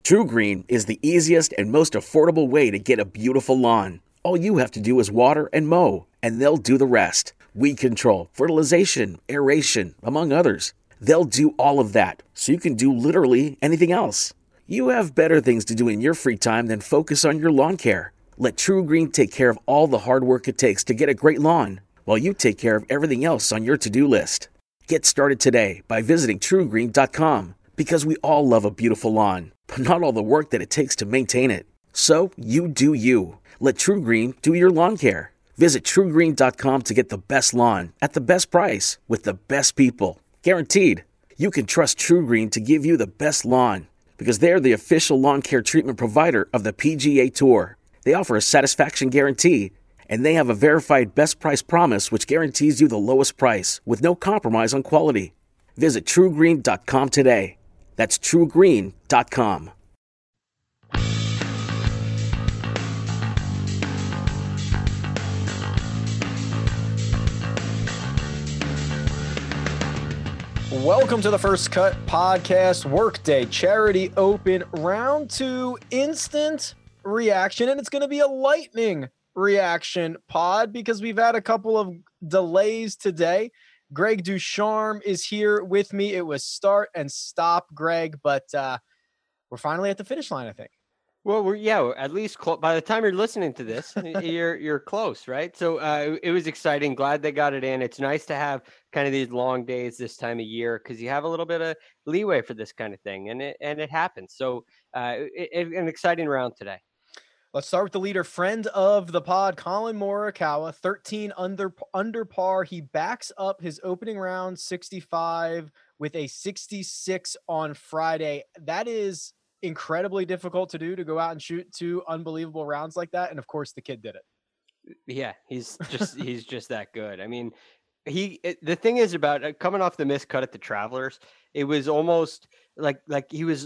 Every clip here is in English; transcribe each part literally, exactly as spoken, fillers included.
True Green is the easiest and most affordable way to get a beautiful lawn. All you have to do is water and mow, and they'll do the rest. Weed control, fertilization, aeration, among others. They'll do all of that, so you can do literally anything else. You have better things to do in your free time than focus on your lawn care. Let True Green take care of all the hard work it takes to get a great lawn, while you take care of everything else on your to-do list. Get started today by visiting true green dot com, because we all love a beautiful lawn, but not all the work that it takes to maintain it. So, you do you. Let True Green do your lawn care. Visit true green dot com to get the best lawn at the best price with the best people. Guaranteed. You can trust True Green to give you the best lawn, because they're the official lawn care treatment provider of the P G A Tour. They offer a satisfaction guarantee, and they have a verified best price promise which guarantees you the lowest price with no compromise on quality. Visit true green dot com today. That's true green dot com. Welcome to the First Cut Podcast Workday Charity Open Round two Instant Reaction, and it's going to be a lightning reaction pod because we've had a couple of delays today. Greg Ducharme is here with me. It was start and stop, Greg, but uh, we're finally at the finish line, I think. Well, we're, yeah, at least clo- by the time you're listening to this, you're you're close, right? So uh, it was exciting. Glad they got it in. It's nice to have kind of these long days this time of year because you have a little bit of leeway for this kind of thing, and it and it happens. So uh, it, it, an exciting round today. Let's start with the leader, friend of the pod, Collin Morikawa, thirteen under under par. He backs up his opening round sixty-five with a sixty-six on Friday. That is incredibly difficult to do, to go out and shoot two unbelievable rounds like that. And of course, the kid did it. Yeah, he's just he's just that good. I mean, he it, the thing is about uh, coming off the missed cut at the Travelers, it was almost like like he was.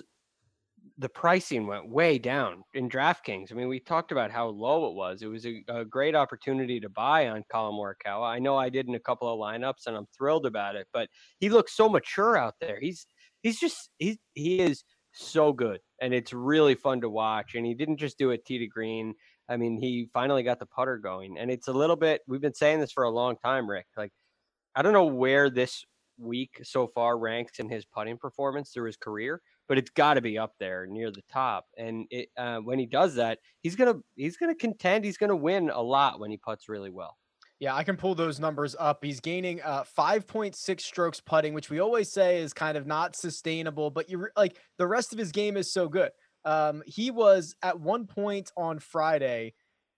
The pricing went way down in DraftKings. I mean, we talked about how low it was. It was a, a great opportunity to buy on Collin Morikawa. I know I did in a couple of lineups, and I'm thrilled about it. But he looks so mature out there. He's he's just he's he is so good, and it's really fun to watch. And he didn't just do it tee to green. I mean, he finally got the putter going, and it's a little bit. We've been saying this for a long time, Rick. Like, I don't know where this week so far ranks in his putting performance through his career, but it's got to be up there near the top. And it, uh, when he does that, he's gonna he's gonna contend. He's gonna win a lot when he puts really well. Yeah, I can pull those numbers up. He's gaining uh, five point six strokes putting, which we always say is kind of not sustainable. But you like the rest of his game is so good. Um, he was at one point on Friday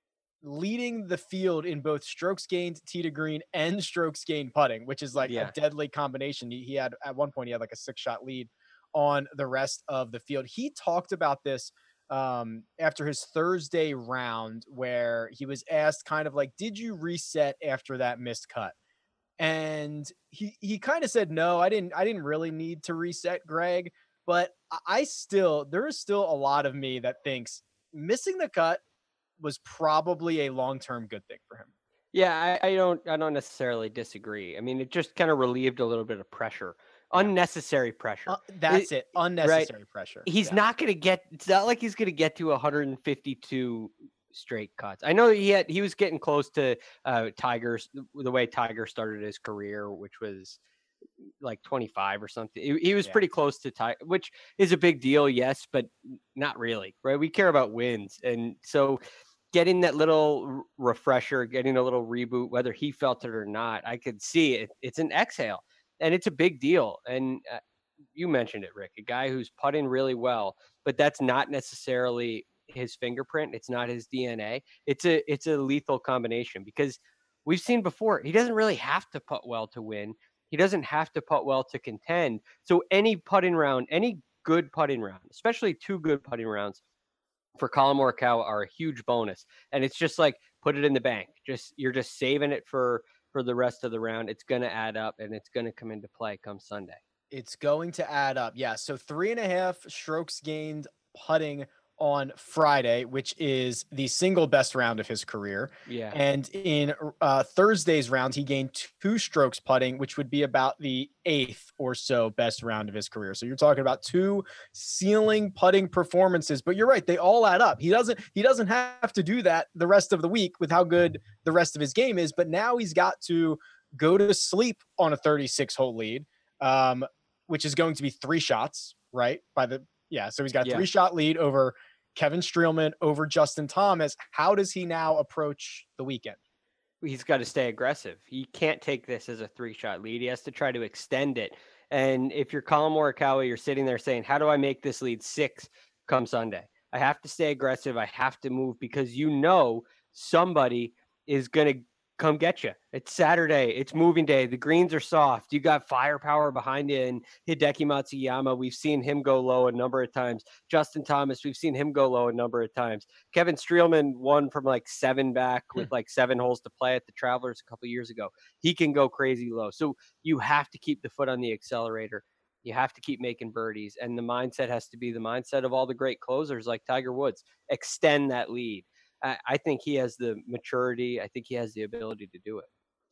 leading the field in both strokes gained tee to green and strokes gained putting, which is like yeah. a deadly combination. He, he had at one point he had like a six shot lead on the rest of the field. He talked about this um, after his Thursday round where he was asked kind of like, did you reset after that missed cut? And he, he kind of said, no, I didn't, I didn't really need to reset, Greg, but I still, there is still a lot of me that thinks missing the cut was probably a long-term good thing for him. Yeah, I, I don't I don't necessarily disagree. I mean, it just kind of relieved a little bit of pressure. Yeah. Unnecessary pressure. Uh, that's it, it. Unnecessary right? pressure. He's yeah. not going to get it's not like he's going to get to one hundred fifty-two straight cuts. I know he had he was getting close to uh Tiger's the way Tiger started his career, which was like twenty-five or something. He, he was yeah. pretty close to Tiger, which is a big deal, yes, but not really, right? We care about wins. And so getting that little refresher, getting a little reboot, whether he felt it or not, I could see it. It's an exhale, and it's a big deal. And uh, you mentioned it, Rick, a guy who's putting really well, but that's not necessarily his fingerprint. It's not his D N A. It's a it's a lethal combination because we've seen before. He doesn't really have to putt well to win. He doesn't have to putt well to contend. So any putting round, any good putting round, especially two good putting rounds, for Collin Morikawa are a huge bonus. And it's just like, put it in the bank. Just, you're just saving it for, for the rest of the round. It's going to add up and it's going to come into play come Sunday. It's going to add up. Yeah. So three and a half strokes gained putting on Friday, which is the single best round of his career. Yeah. And in uh, Thursday's round, he gained two strokes putting, which would be about the eighth or so best round of his career. So you're talking about two ceiling putting performances. But you're right; they all add up. He doesn't. He doesn't have to do that the rest of the week with how good the rest of his game is. But now he's got to go to sleep on a thirty-six hole lead, um, which is going to be three shots, right? By the yeah, so he's got a Yeah. three shot lead over Kevin Streelman, over Justin Thomas. How does he now approach the weekend? He's got to stay aggressive. He can't take this as a three-shot lead. He has to try to extend it. And if you're Colin Morikawa, you're sitting there saying, how do I make this lead six come Sunday? I have to stay aggressive. I have to move because you know somebody is going to come get you. It's Saturday. It's moving day. The greens are soft. You got firepower behind you. And Hideki Matsuyama, we've seen him go low a number of times. Justin Thomas, we've seen him go low a number of times. Kevin Streelman won from like seven back with like seven holes to play at the Travelers a couple of years ago. He can go crazy low. So you have to keep the foot on the accelerator. You have to keep making birdies. And the mindset has to be the mindset of all the great closers like Tiger Woods. Extend that lead. I think he has the maturity. I think he has the ability to do it.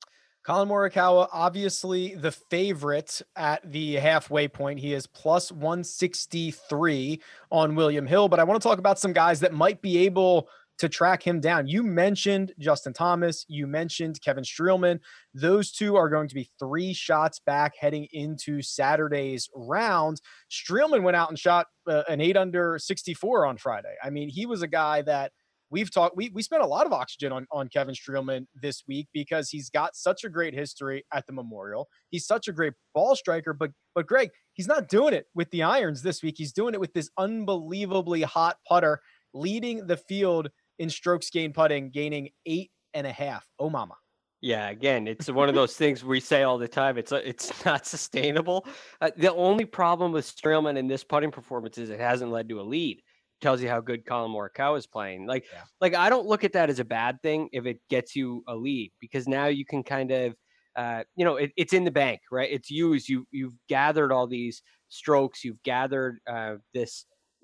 Colin Morikawa, obviously the favorite at the halfway point. He is plus one sixty-three on William Hill, but I want to talk about some guys that might be able to track him down. You mentioned Justin Thomas. You mentioned Kevin Streelman. Those two are going to be three shots back heading into Saturday's round. Streelman went out and shot uh, an eight under sixty-four on Friday. I mean, he was a guy that We've talked, we, we spent a lot of oxygen on, on Kevin Streelman this week because he's got such a great history at the Memorial. He's such a great ball striker, but, but Greg, he's not doing it with the irons this week. He's doing it with this unbelievably hot putter, leading the field in strokes gained putting, gaining eight and a half. Oh, mama. Yeah, again, it's one of those things we say all the time. It's it's not sustainable. Uh, the only problem with Streelman in this putting performance is it hasn't led to a lead. Tells you how good Colin Morikawa is playing. Like, yeah. like I don't look at that as a bad thing if it gets you a lead, because now you can kind of, uh, you know, it, it's in the bank, right? It's used. You you've gathered all these strokes. You've gathered uh, this,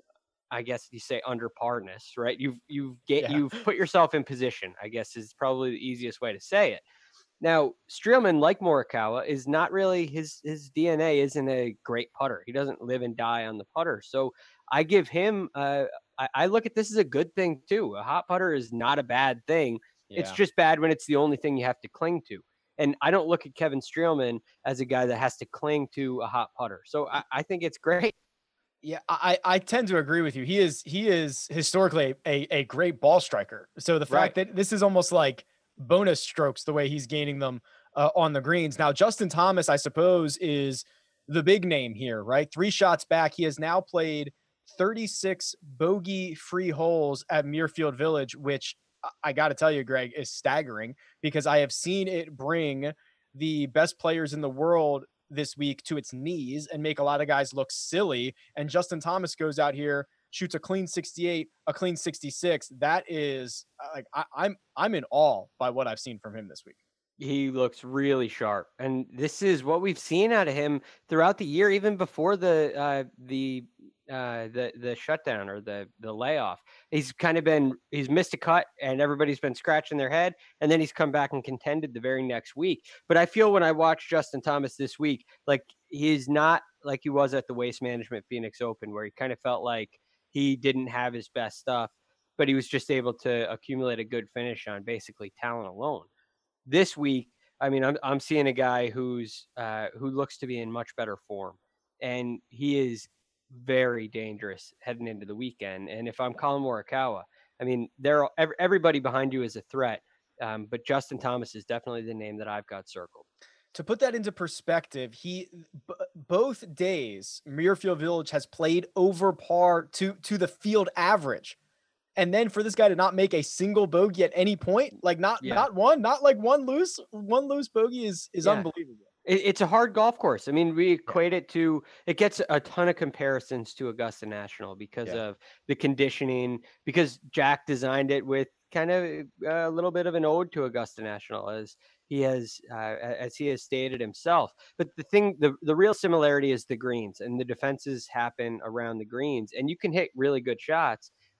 I guess you say, under parness, right? You've you've get yeah. you've put yourself in position, I guess is probably the easiest way to say it. Now, Streelman, like Morikawa, is not really his his D N A isn't a great putter. He doesn't live and die on the putter. So I give him, uh, I, I look at this as a good thing too. A hot putter is not a bad thing. Yeah. It's just bad when it's the only thing you have to cling to. And I don't look at Kevin Streelman as a guy that has to cling to a hot putter. So I, I think it's great. Yeah, I, I tend to agree with you. He is he is historically a, a great ball striker. So the fact right. that this is almost like bonus strokes the way he's gaining them uh, on the greens. Now, Justin Thomas, I suppose, is the big name here, right? Three shots back. He has now played thirty-six bogey-free holes at Muirfield Village, which I got to tell you, Greg, is staggering because I have seen it bring the best players in the world this week to its knees and make a lot of guys look silly. And Justin Thomas goes out here, shoots a clean sixty-eight, a clean sixty-six. That is like I, I'm I'm in awe by what I've seen from him this week. He looks really sharp, and this is what we've seen out of him throughout the year, even before the uh, the uh, the the shutdown or the the layoff. He's kind of been he's missed a cut, and everybody's been scratching their head, and then he's come back and contended the very next week. But I feel when I watched Justin Thomas this week, like he's not like he was at the Waste Management Phoenix Open, where he kind of felt like he didn't have his best stuff, but he was just able to accumulate a good finish on basically talent alone. This week, I mean, I'm I'm seeing a guy who's uh, who looks to be in much better form, and he is very dangerous heading into the weekend. And if I'm Colin Morikawa, I mean, there everybody behind you is a threat, um, but Justin Thomas is definitely the name that I've got circled. To put that into perspective, he b- both days Muirfield Village has played over par to to the field average. And then for this guy to not make a single bogey at any point, like not yeah. not one, not like one loose, one loose bogey is is yeah. unbelievable. It, it's a hard golf course. I mean, we equate yeah. it to, it gets a ton of comparisons to Augusta National because yeah. of the conditioning, because Jack designed it with kind of a little bit of an ode to Augusta National, as he has, uh, as he has stated himself. But the thing, the, the real similarity is the greens, and the defenses happen around the greens, and you can hit really good shots.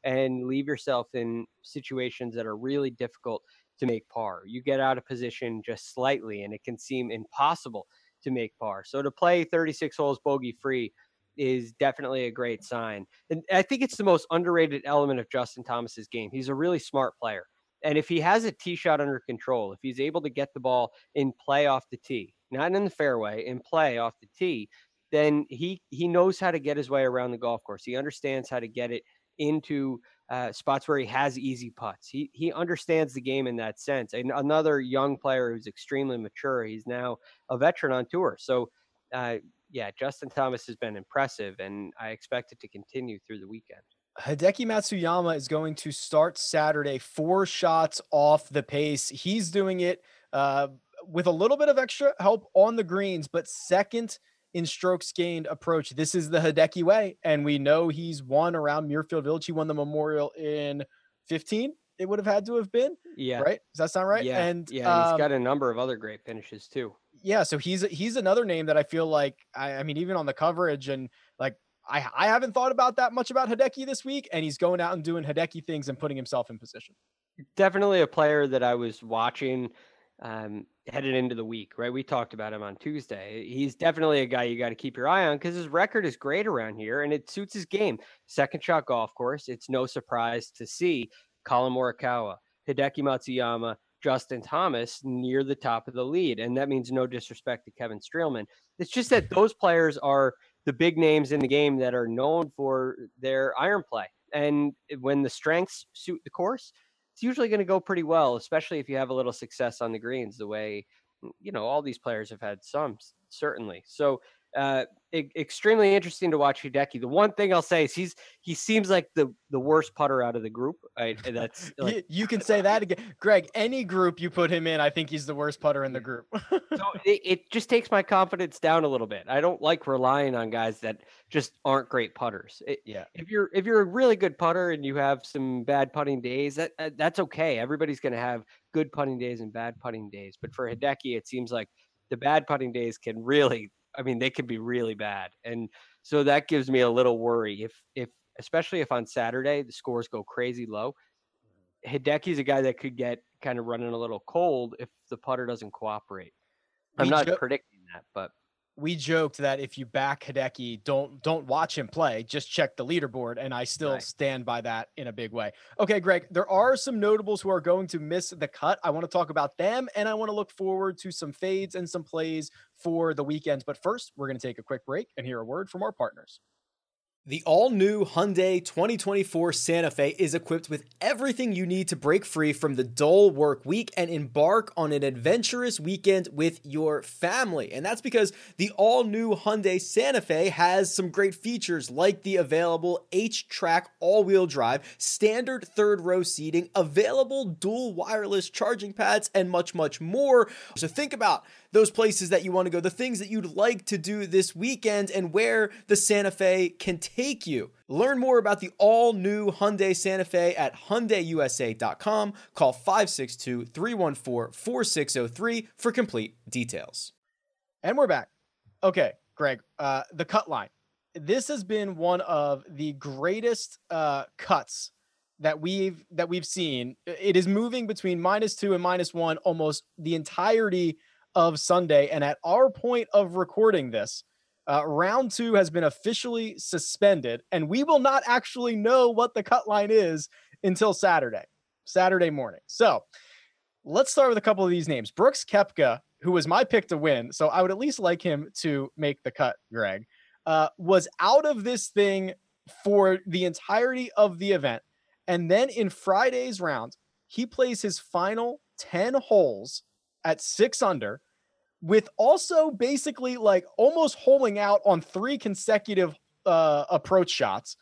and leave yourself in situations that are really difficult to make par. You get out of position just slightly, and it can seem impossible to make par. So to play thirty-six holes bogey free is definitely a great sign. And I think it's the most underrated element of Justin Thomas's game. He's a really smart player. And if he has a tee shot under control, if he's able to get the ball in play off the tee, not in the fairway, in play off the tee, then he he knows how to get his way around the golf course. He understands how to get it into uh, spots where he has easy putts. He he understands the game in that sense. And another young player who's extremely mature. He's now a veteran on tour. So, uh, yeah, Justin Thomas has been impressive, and I expect it to continue through the weekend. Hideki Matsuyama is going to start Saturday four shots off the pace. He's doing it uh, with a little bit of extra help on the greens, but second in strokes gained approach. This is the Hideki way, and we know he's won around Muirfield Village. He won the Memorial in fifteen. It would have had to have been. Yeah. Right? Does that sound right? Yeah. And yeah, he's um, got a number of other great finishes too. Yeah, so he's he's another name that I feel like I, I mean, even on the coverage and like I I haven't thought about that much about Hideki this week, and he's going out and doing Hideki things and putting himself in position. Definitely a player that I was watching um, headed into the week, right? We talked about him on Tuesday. He's definitely a guy you got to keep your eye on because his record is great around here and it suits his game. Second shot golf course. It's no surprise to see Colin Morikawa, Hideki Matsuyama, Justin Thomas near the top of the lead. And that means no disrespect to Kevin Streelman. It's just that those players are the big names in the game that are known for their iron play. And when the strengths suit the course, it's usually going to go pretty well, especially if you have a little success on the greens, the way, you know, all these players have had some, certainly. So uh, e- extremely interesting to watch Hideki. The one thing I'll say is he's, he seems like the, the worst putter out of the group. Right? That's like, you, you can say that again, Greg, any group you put him in, I think he's the worst putter in the group. So it, it just takes my confidence down a little bit. I don't like relying on guys that just aren't great putters. It, yeah. If you're, if you're a really good putter and you have some bad putting days, that uh, that's okay. Everybody's going to have good putting days and bad putting days. But for Hideki, it seems like the bad putting days can really, I mean, they can be really bad. And so that gives me a little worry. If, if, especially if on Saturday, the scores go crazy low, Hideki's a guy that could get kind of running a little cold if the putter doesn't cooperate. I'm We not jo- predicting that, but we joked that if you back Hideki, don't don't watch him play, just check the leaderboard, and I still Right. stand by that in a big way. Okay, Greg, there are some notables who are going to miss the cut. I want to talk about them, and I want to look forward to some fades and some plays for the weekends. But first, we're going to take a quick break and hear a word from our partners. The all-new Hyundai twenty twenty-four Santa Fe is equipped with everything you need to break free from the dull work week and embark on an adventurous weekend with your family. And that's because the all-new Hyundai Santa Fe has some great features like the available H-Track all-wheel drive, standard third-row seating, available dual wireless charging pads, and much, much more. So think about those places that you want to go, the things that you'd like to do this weekend, and where the Santa Fe can take you. Learn more about the all-new Hyundai Santa Fe at Hyundai U S A dot com. Call five six two, three one four, four six zero three for complete details. And we're back. Okay, Greg, uh, the cut line. This has been one of the greatest uh, cuts that we've that we've seen. It is moving between minus two and minus one almost the entirety of Sunday. And at our point of recording this, uh, round two has been officially suspended, and we will not actually know what the cut line is until Saturday, Saturday morning. So let's start with a couple of these names. Brooks Koepka, who was my pick to win, so I would at least like him to make the cut, Greg, uh, was out of this thing for the entirety of the event. And then in Friday's round, he plays his final ten holes at six under, with also basically like almost holing out on three consecutive uh, approach shots,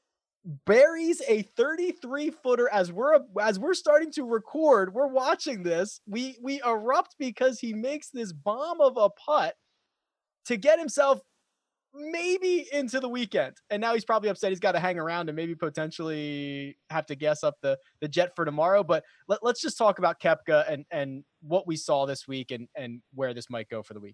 buries a thirty-three footer as we're as we're starting to record. We're watching this. We we erupt because he makes this bomb of a putt to get himself maybe into the weekend. And now he's probably upset he's got to hang around and maybe potentially have to guess up the, the jet for tomorrow. But let, let's just talk about Koepka and, and what we saw this week and, and where this might go for the weekend.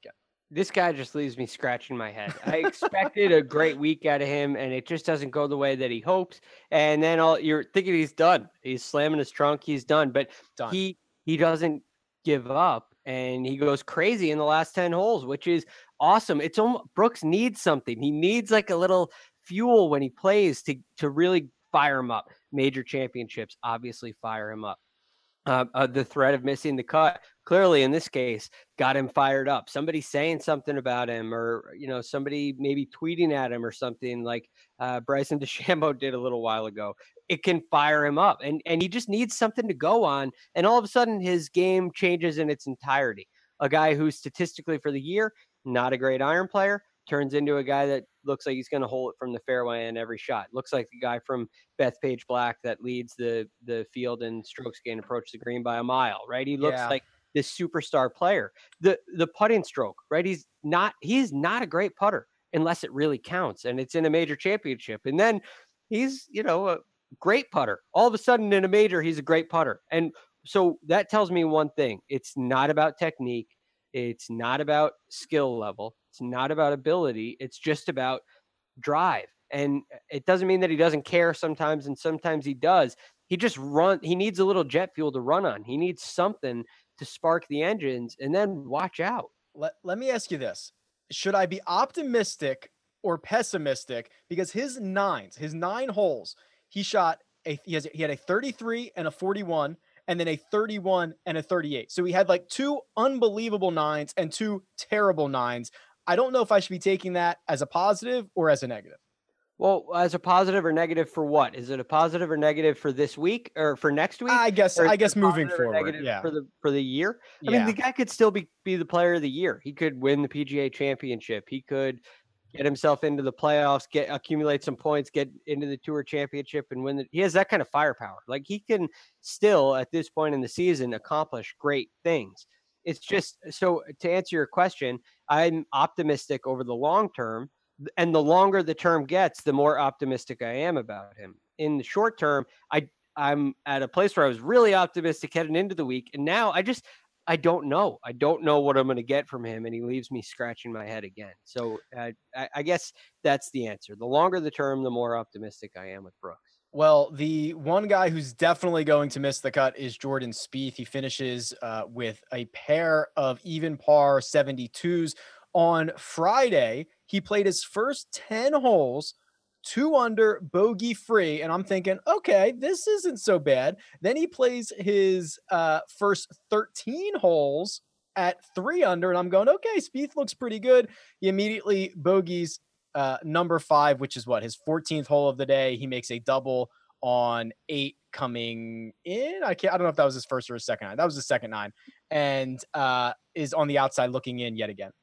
This guy just leaves me scratching my head. I expected a great week out of him, and it just doesn't go the way that he hopes. And then all you're thinking he's done. He's slamming his trunk. He's done. But Done. he he doesn't give up, and he goes crazy in the last ten holes, which is awesome. It's almost, Brooks needs something. He needs like a little fuel when he plays to to really fire him up. Major championships obviously fire him up. Uh, uh, the threat of missing the cut clearly in this case got him fired up. Somebody saying something about him, or you know, somebody maybe tweeting at him or something like uh, Bryson DeChambeau did a little while ago. It can fire him up, and and he just needs something to go on. And all of a sudden, his game changes in its entirety. A guy who statistically for the year not a great iron player turns into a guy that looks like he's going to hold it from the fairway in every shot. Looks like the guy from Bethpage Black that leads the the field in strokes gained approach the green by a mile, right? He looks Yeah. like this superstar player. The the putting stroke, right? He's not he's not a great putter unless it really counts, and it's in a major championship. And then he's, you know, a great putter. All of a sudden in a major, he's a great putter. And so that tells me one thing. It's not about technique. It's not about skill level. It's not about ability. It's just about drive. And it doesn't mean that he doesn't care sometimes, and sometimes he does. He just run. He needs a little jet fuel to run on. He needs something to spark the engines, and then watch out. Let, let me ask you this. Should I be optimistic or pessimistic? Because his nines, his nine holes, he shot a he has he had a thirty-three and a forty-one, and then a thirty-one and a thirty-eight. So he had like two unbelievable nines and two terrible nines. I don't know if I should be taking that as a positive or as a negative. Well, as a positive or negative for what? Is it a positive or negative for this week or for next week? I guess Or is I it guess moving positive or forward. negative Yeah. For the for the year. I Yeah. mean, the guy could still be be the player of the year. He could win the P G A championship. He could get himself into the playoffs, get accumulate some points, get into the tour championship and win the, he has that kind of firepower. Like he can still at this point in the season accomplish great things. It's just so to answer your question, I'm optimistic over the long term. And the longer the term gets, the more optimistic I am about him. In the short term, I I'm at a place where I was really optimistic heading into the week, and now I just I don't know. I don't know what I'm going to get from him, and he leaves me scratching my head again. So uh, I, I guess that's the answer. The longer the term, the more optimistic I am with Brooks. Well, the one guy who's definitely going to miss the cut is Jordan Spieth. He finishes uh, with a pair of even par seventy-twos on Friday. He played his first ten holes, two under, bogey free. And I'm thinking, okay, this isn't so bad. Then he plays his uh, first thirteen holes at three under. And I'm going, okay, Spieth looks pretty good. He immediately bogeys uh, number five, which is what, his fourteenth hole of the day. He makes a double on eight coming in. I can't, I don't know if that was his first or his second nine. That was the second nine, and uh, is on the outside looking in yet again.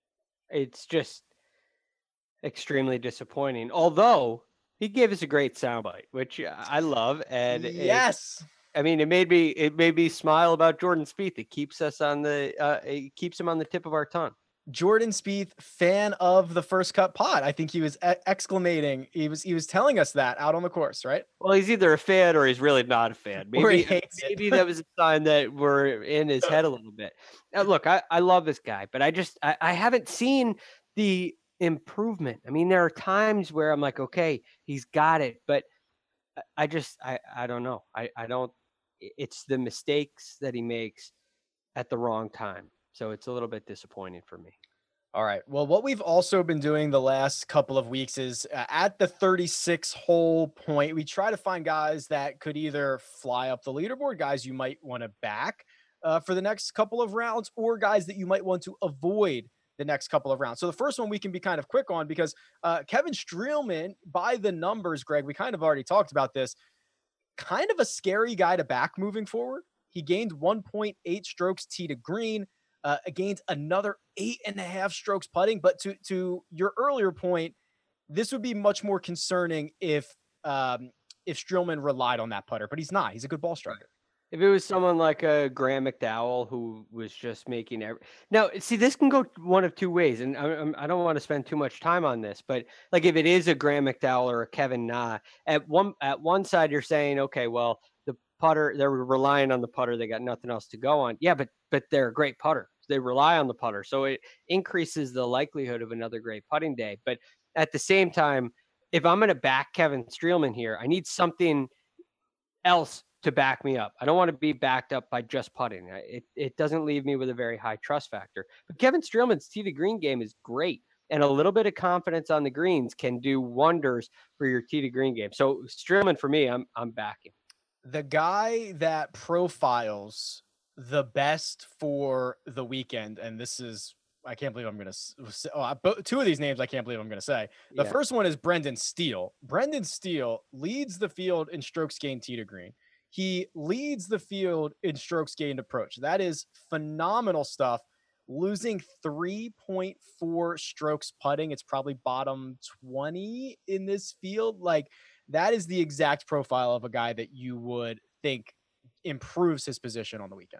It's just extremely disappointing. Although he gave us a great soundbite, which I love, and yes, it, I mean it made me it made me smile about Jordan Spieth. It keeps us on the uh, it keeps him on the tip of our tongue. Jordan Spieth, fan of the First Cut pod. I think he was e- exclamating. He was he was telling us that out on the course, right? Well, he's either a fan or he's really not a fan. Or he Maybe hates it. maybe that was a sign that we're in his head a little bit. Now, look, I, I love this guy, but I just I, I haven't seen the improvement. I mean, there are times where I'm like, okay, he's got it, but I- I just I I don't know. I I don't. It's the mistakes that he makes at the wrong time. So it's a little bit disappointing for me. All right. Well, what we've also been doing the last couple of weeks is uh, at the thirty-six hole point, we try to find guys that could either fly up the leaderboard, guys you might want to back uh, for the next couple of rounds, or guys that you might want to avoid the next couple of rounds. So the first one we can be kind of quick on because uh, Kevin Streelman, by the numbers, Greg, we kind of already talked about this, kind of a scary guy to back moving forward. He gained one point eight strokes tee to green. Uh, gained another eight and a half strokes putting. But to to your earlier point, this would be much more concerning if um, if Streelman relied on that putter. But he's not. He's a good ball striker. If it was someone like a Graham McDowell who was just making every now, see, this can go one of two ways, and I, I don't want to spend too much time on this, but like if it is a Graham McDowell or a Kevin Na, at one at one side you're saying, okay, well the putter they're relying on the putter, they got nothing else to go on. Yeah, but but they're a great putter, They rely on the putter. So it increases the likelihood of another great putting day. But at the same time, if I'm going to back Kevin Streelman here, I need something else to back me up. I don't want to be backed up by just putting. It, it doesn't leave me with a very high trust factor. But Kevin Streelman's tee to green game is great. And a little bit of confidence on the greens can do wonders for your tee to green game. So Streelman, for me, I'm I'm backing. The guy that profiles the best for the weekend, and this is, I can't believe I'm going to say, oh, two of these names I can't believe I'm going to say. The Yeah. first one is Brendan Steele. Brendan Steele leads the field in strokes gained tee to green. He leads the field in strokes gained approach. That is phenomenal stuff. Losing three point four strokes putting. It's probably bottom twenty in this field. Like, that is the exact profile of a guy that you would think improves his position on the weekend.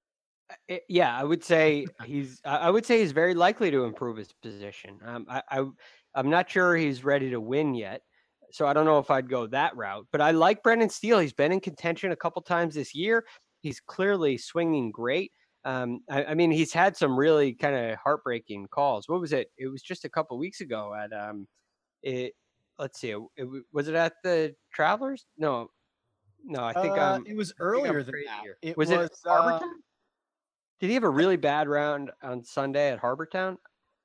It, yeah, I would say he's. I would say he's very likely to improve his position. Um, I, I, I'm not sure he's ready to win yet, so I don't know if I'd go that route. But I like Brendan Steele. He's been in contention a couple times this year. He's clearly swinging great. Um, I, I mean, he's had some really kind of heartbreaking calls. What was it? It was just a couple weeks ago at um, it. Let's see. It, it, was it at the Travelers? No, no. I think uh, um, it was I think I'm earlier than crazy that. here. It was, was, it Harbortown? uh, Did he have a really bad round on Sunday at Harbortown?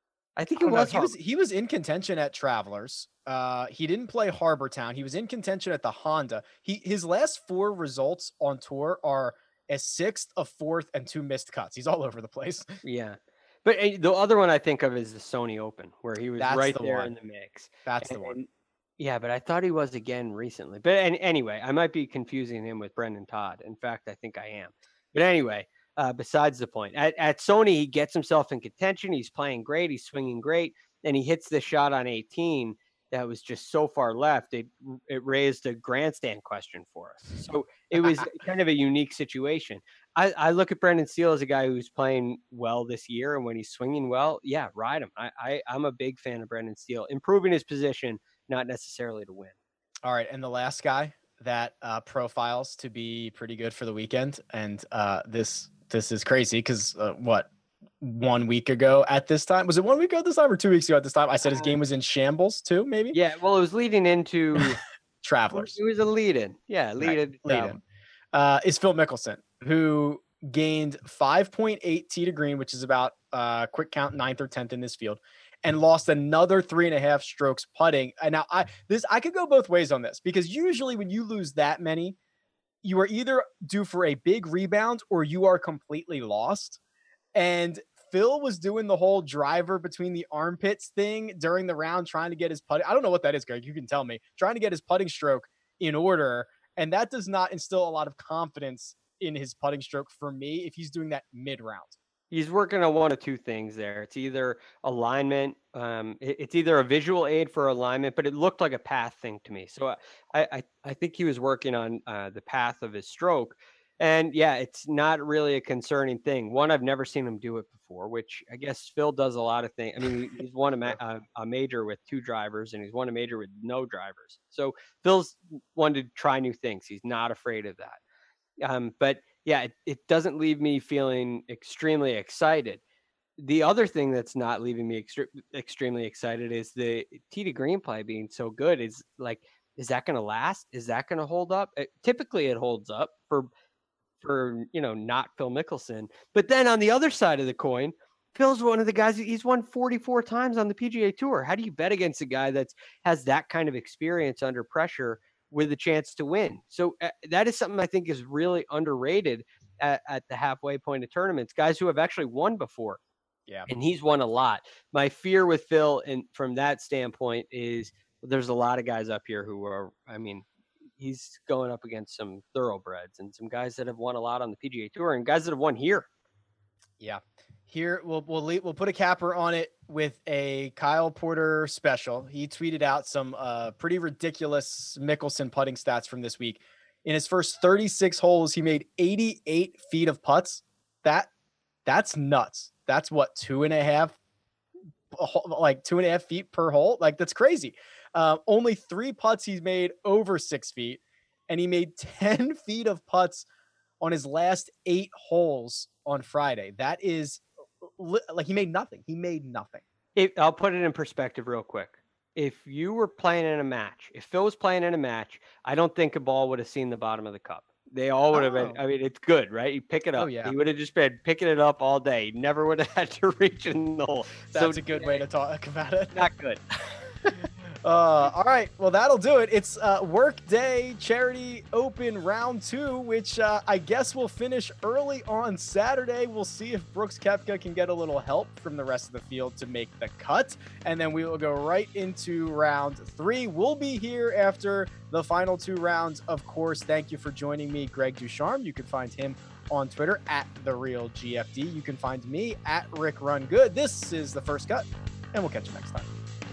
I think it Oh, no, was. he was he was in contention at Travelers. Uh, he didn't play Harbortown. He was in contention at the Honda. He his last four results on tour are a sixth, a fourth, and two missed cuts. He's all over the place. Yeah, but uh, the other one I think of is the Sony Open, where he was That's right the there one. in the mix. That's the And- one. and- yeah, but I thought he was again recently. But and, anyway, I might be confusing him with Brendan Todd. In fact, I think I am. But anyway, uh, besides the point, at, at Sony, he gets himself in contention. He's playing great. He's swinging great. And he hits this shot on eighteen that was just so far left. It it raised a grandstand question for us. So it was kind of a unique situation. I, I look at Brendan Steele as a guy who's playing well this year. And when he's swinging well, yeah, ride him. I, I, I'm a big fan of Brendan Steele, improving his position, not necessarily to win. All right, and the last guy that uh, profiles to be pretty good for the weekend, and uh, this this is crazy because uh, what one week ago at this time was it one week ago at this time or two weeks ago at this time I said his game was in shambles too, maybe. Yeah, well, it was leading into Travelers. It was a lead-in. Yeah, lead-in. Right, lead-in. Uh, is Phil Mickelson, who gained five point eight tee to green, which is about uh, quick count ninth or tenth in this field, and lost another three and a half strokes putting. And now I this I could go both ways on this because usually when you lose that many, you are either due for a big rebound or you are completely lost. And Phil was doing the whole driver between the armpits thing during the round, trying to get his putting. I don't know what that is, Greg. You can tell me. Trying to get his putting stroke in order. And that does not instill a lot of confidence in his putting stroke for me if he's doing that mid round. He's working on one of two things there. It's either alignment. Um, it- it's either a visual aid for alignment, but it looked like a path thing to me. So I, I, I think he was working on uh, the path of his stroke. And yeah, it's not really a concerning thing. One, I've never seen him do it before, which I guess Phil does a lot of things. I mean, he's won a, ma- a, a major with two drivers and he's won a major with no drivers. So Phil's wanted to try new things. He's not afraid of that. Um, but yeah, it, it doesn't leave me feeling extremely excited. The other thing that's not leaving me extre- extremely excited is the tee to green play being so good. Is like, is that going to last? Is that going to hold up? It, typically it holds up for for, you know, not Phil Mickelson. But then on the other side of the coin, Phil's one of the guys, he's won forty-four times on the P G A Tour. How do you bet against a guy that's has that kind of experience under pressure with a chance to win? So uh, that is something I think is really underrated at, at the halfway point of tournaments, guys who have actually won before. Yeah. And he's won a lot. My fear with Phil, and from that standpoint, is there's a lot of guys up here who are, I mean, he's going up against some thoroughbreds and some guys that have won a lot on the P G A Tour and guys that have won here. Yeah. Here we'll we'll leave, we'll put a capper on it with a Kyle Porter special. He tweeted out some uh, pretty ridiculous Mickelson putting stats from this week. In his first thirty-six holes, he made eighty-eight feet of putts. That that's nuts. That's what two and a half, like two and a half feet per hole. Like that's crazy. Uh, only three putts he's made over six feet, and he made ten feet of putts on his last eight holes on Friday. That is li- like he made nothing. He made nothing. It, I'll put it in perspective real quick. If you were playing in a match, if Phil was playing in a match, I don't think a ball would have seen the bottom of the cup. They all would have Oh. been. I mean, it's good, right? You pick it up. Oh, yeah. He would have just been picking it up all day. He never would have had to reach in the hole. That's So, a good way to talk about it. Not good. Uh, all right, well that'll do it. It's uh, Workday Charity Open Round Two, which uh, I guess will finish early on Saturday. We'll see if Brooks Koepka can get a little help from the rest of the field to make the cut, and then we will go right into Round Three. We'll be here after the final two rounds, of course. Thank you for joining me, Greg Ducharme. You can find him on Twitter at the Real G F D. You can find me at Rick Run Good. This is the First Cut, and we'll catch you next time.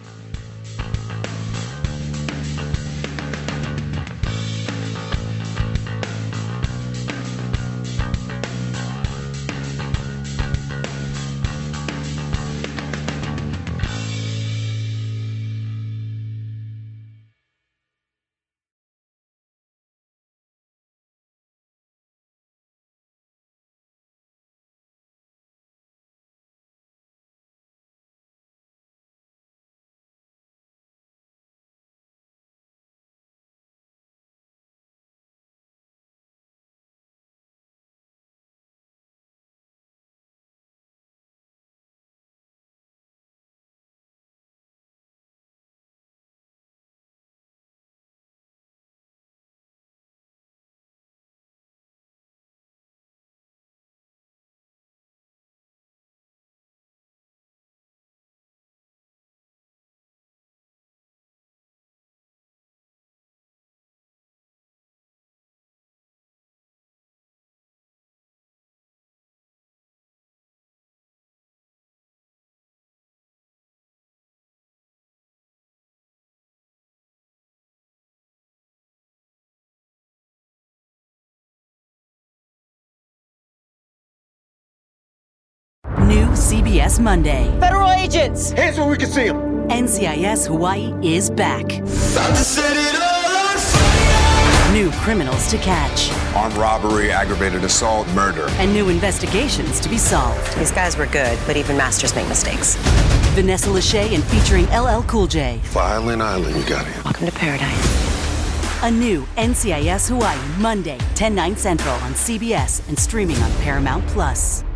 New C B S Monday. Federal agents! Hands where we can see them. N C I S Hawaii is back. Time to set it all on fire. New criminals to catch. Armed robbery, aggravated assault, murder. And new investigations to be solved. These guys were good, but even masters make mistakes. Vanessa Lachey and featuring L L Cool J. Violin Island, you got it. Welcome to paradise. A new N C I S Hawaii Monday, ten, nine Central on C B S and streaming on Paramount Plus.